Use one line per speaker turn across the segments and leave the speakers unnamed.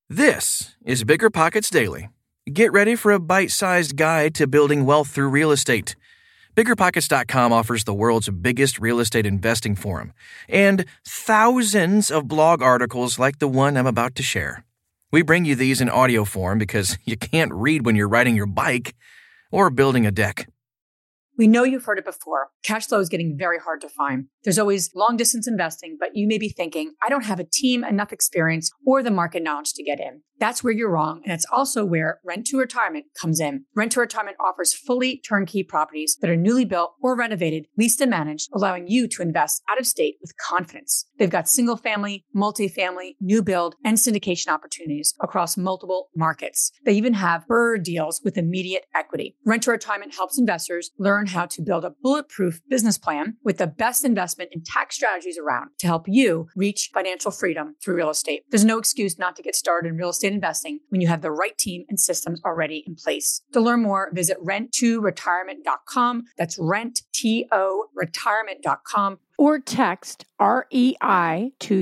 This is Bigger Pockets Daily. Get ready for a bite-sized guide to building wealth through real estate. BiggerPockets.com offers the world's biggest real estate investing forum and thousands of blog articles like the one I'm about to share. We bring you these in audio form because you can't read when you're riding your bike or building a deck.
We know you've heard it before. Cash flow is getting very hard to find. There's always long distance investing, but you may be thinking, I don't have a team, enough experience, or the market knowledge to get in. That's where you're wrong. And it's also where Rent to Retirement comes in. Rent to Retirement offers fully turnkey properties that are newly built or renovated, leased and managed, allowing you to invest out of state with confidence. They've got single family, multifamily, new build, and syndication opportunities across multiple markets. They even have BRRRR deals with immediate equity. Rent to Retirement helps investors learn how to build a bulletproof business plan with the best investment and tax strategies around to help you reach financial freedom through real estate. There's no excuse not to get started in real estate investing when you have the right team and systems already in place. To learn more, visit rent2retirement.com. That's rent2retirement.com.
Or text REI to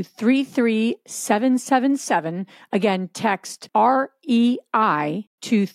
33777. Again, text REI to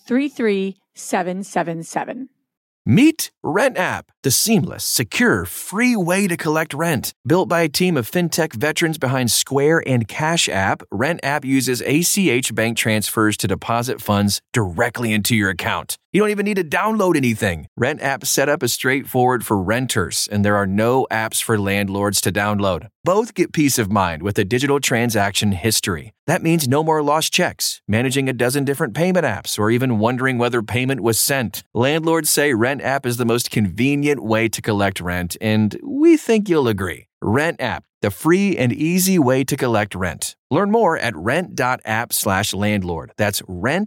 33777.
Meet RentApp, the seamless, secure, free way to collect rent. Built by a team of fintech veterans behind Square and Cash App, RentApp uses ACH bank transfers to deposit funds directly into your account. You don't even need to download anything. RentApp setup is straightforward for renters, and there are no apps for landlords to download. Both get peace of mind with a digital transaction history. That means no more lost checks, managing a dozen different payment apps, or even wondering whether payment was sent. Landlords say RentApp is the most convenient way to collect rent, and we think you'll agree. RentApp, the free and easy way to collect rent. Learn more at rent.app/landlord. That's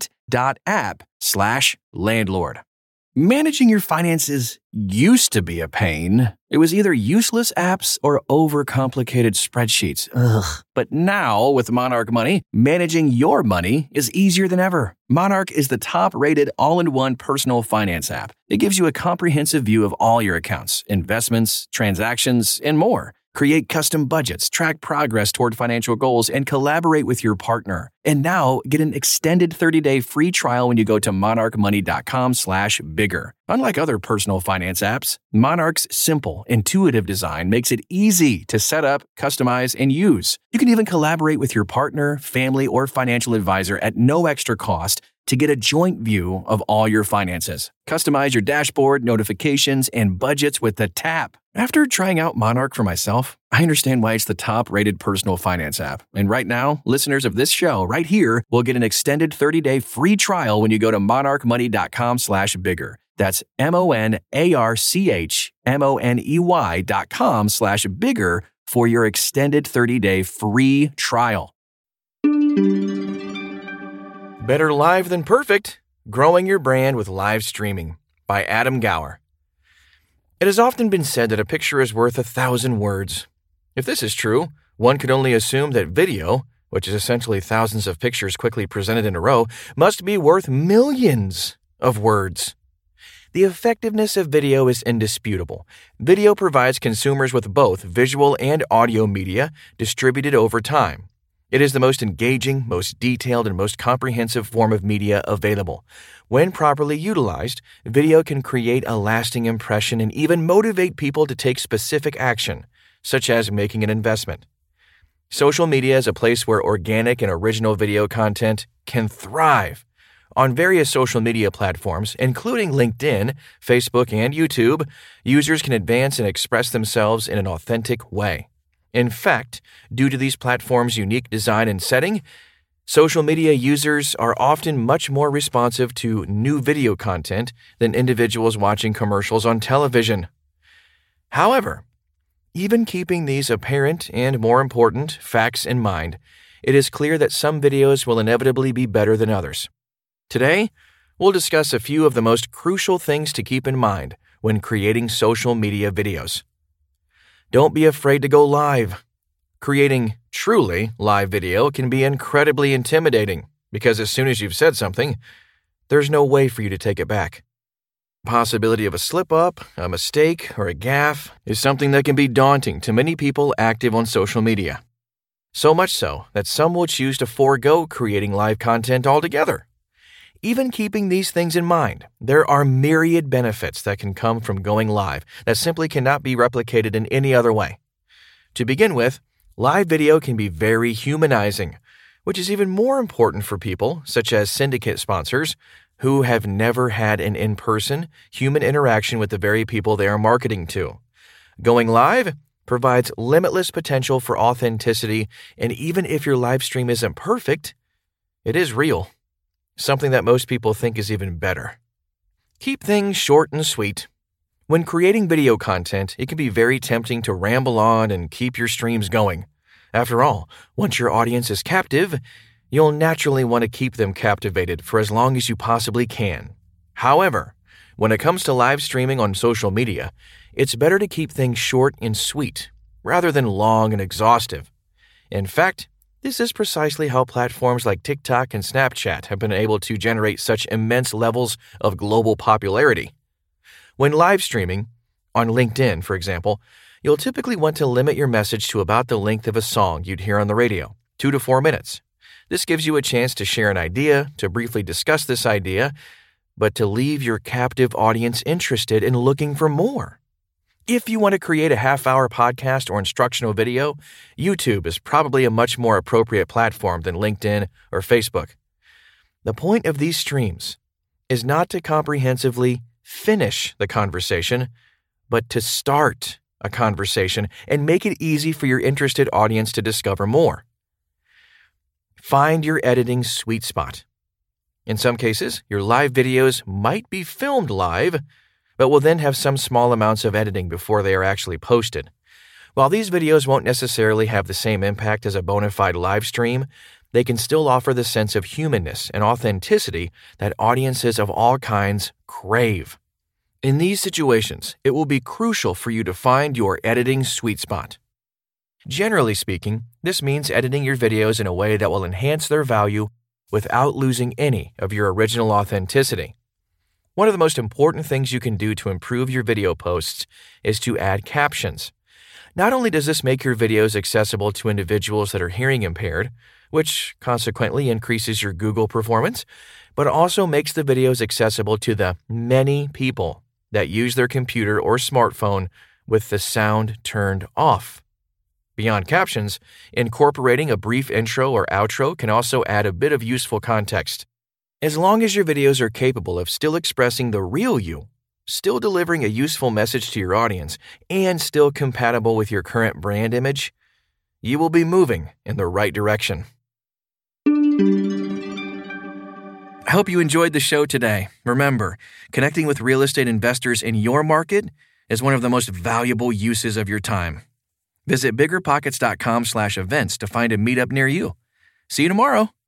rent.app/landlord. Managing your finances used to be a pain. It was either useless apps or overcomplicated spreadsheets. But now, with Monarch Money, managing your money is easier than ever. Monarch is the top-rated all-in-one personal finance app. It gives you a comprehensive view of all your accounts, investments, transactions, and more. Create custom budgets, track progress toward financial goals, and collaborate with your partner. And now, get an extended 30-day free trial when you go to monarchmoney.com/bigger. Unlike other personal finance apps, Monarch's simple, intuitive design makes it easy to set up, customize, and use. You can even collaborate with your partner, family, or financial advisor at no extra cost to get a joint view of all your finances. Customize your dashboard, notifications, and budgets with the tap. After trying out Monarch for myself, I understand why it's the top-rated personal finance app. And right now, listeners of this show right here will get an extended 30-day free trial when you go to monarchmoney.com/bigger. That's monarchmoney.com/bigger for your extended 30-day free trial. Better live than perfect. Growing your brand with live streaming by Adam Gower. It has often been said that a picture is worth 1,000 words. If this is true, one could only assume that video, which is essentially thousands of pictures quickly presented in a row, must be worth millions of words. The effectiveness of video is indisputable. Video provides consumers with both visual and audio media distributed over time. It is the most engaging, most detailed, and most comprehensive form of media available. When properly utilized, video can create a lasting impression and even motivate people to take specific action, such as making an investment. Social media is a place where organic and original video content can thrive. On various social media platforms, including LinkedIn, Facebook, and YouTube, users can advance and express themselves in an authentic way. In fact, due to these platforms' unique design and setting, social media users are often much more responsive to new video content than individuals watching commercials on television. However, even keeping these apparent and more important facts in mind, it is clear that some videos will inevitably be better than others. Today, we'll discuss a few of the most crucial things to keep in mind when creating social media videos. Don't be afraid to go live. Creating truly live video can be incredibly intimidating because as soon as you've said something, there's no way for you to take it back. Possibility of a slip-up, a mistake, or a gaffe is something that can be daunting to many people active on social media. So much so that some will choose to forego creating live content altogether. Even keeping these things in mind, there are myriad benefits that can come from going live that simply cannot be replicated in any other way. To begin with, live video can be very humanizing, which is even more important for people, such as syndicate sponsors, who have never had an in-person, human interaction with the very people they are marketing to. Going live provides limitless potential for authenticity, and even if your live stream isn't perfect, it is real. Something that most people think is even better. Keep things short and sweet. When creating video content, it can be very tempting to ramble on and keep your streams going. After all, once your audience is captive, you'll naturally want to keep them captivated for as long as you possibly can. However, when it comes to live streaming on social media, it's better to keep things short and sweet, rather than long and exhaustive. In fact, this is precisely how platforms like TikTok and Snapchat have been able to generate such immense levels of global popularity. When live streaming, on LinkedIn, for example, you'll typically want to limit your message to about the length of a song you'd hear on the radio, 2 to 4 minutes. This gives you a chance to share an idea, to briefly discuss this idea, but to leave your captive audience interested in looking for more. If you want to create a half-hour podcast or instructional video, YouTube is probably a much more appropriate platform than LinkedIn or Facebook. The point of these streams is not to comprehensively finish the conversation, but to start a conversation and make it easy for your interested audience to discover more. Find your editing sweet spot. In some cases, your live videos might be filmed live, but will then have some small amounts of editing before they are actually posted. While these videos won't necessarily have the same impact as a bona fide live stream, they can still offer the sense of humanness and authenticity that audiences of all kinds crave. In these situations, it will be crucial for you to find your editing sweet spot. Generally speaking, this means editing your videos in a way that will enhance their value without losing any of your original authenticity. One of the most important things you can do to improve your video posts is to add captions. Not only does this make your videos accessible to individuals that are hearing impaired, which consequently increases your Google performance, but also makes the videos accessible to the many people that use their computer or smartphone with the sound turned off. Beyond captions, incorporating a brief intro or outro can also add a bit of useful context. As long as your videos are capable of still expressing the real you, still delivering a useful message to your audience, and still compatible with your current brand image, you will be moving in the right direction. I hope you enjoyed the show today. Remember, connecting with real estate investors in your market is one of the most valuable uses of your time. Visit biggerpockets.com/events to find a meetup near you. See you tomorrow.